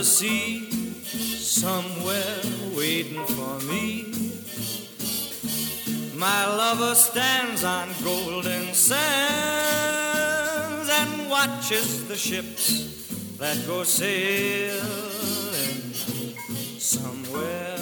the sea, somewhere waiting for me. My lover stands on golden sands and watches the ships that go sailing somewhere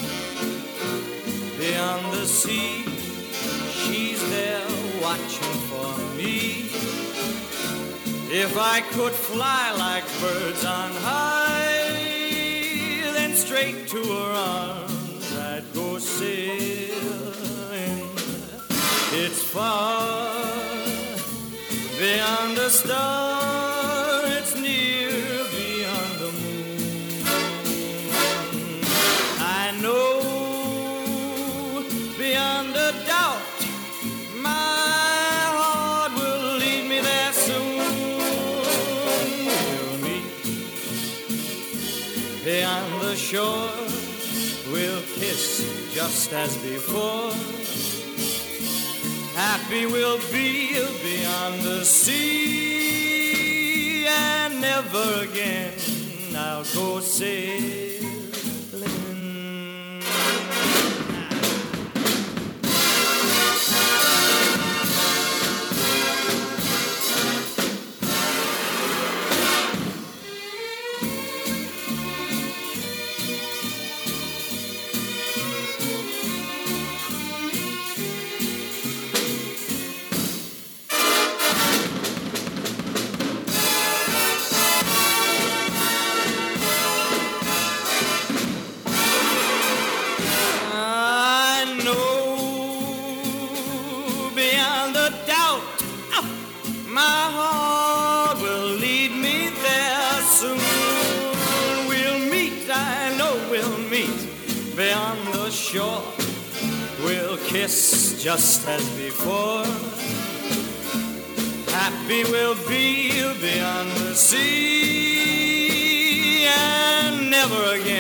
beyond the sea. She's there watching for me. If I could fly like birds on high, then straight to her arms I'd go sailing. It's far beyond a star, it's near beyond the moon. I know beyond a doubt my heart will lead me there soon. We'll meet beyond the shore, we'll kiss just as before. Happy we'll be beyond the sea, and never again I'll go sailing. Beyond the shore, we'll kiss just as before. Happy we'll be beyond the sea, and never again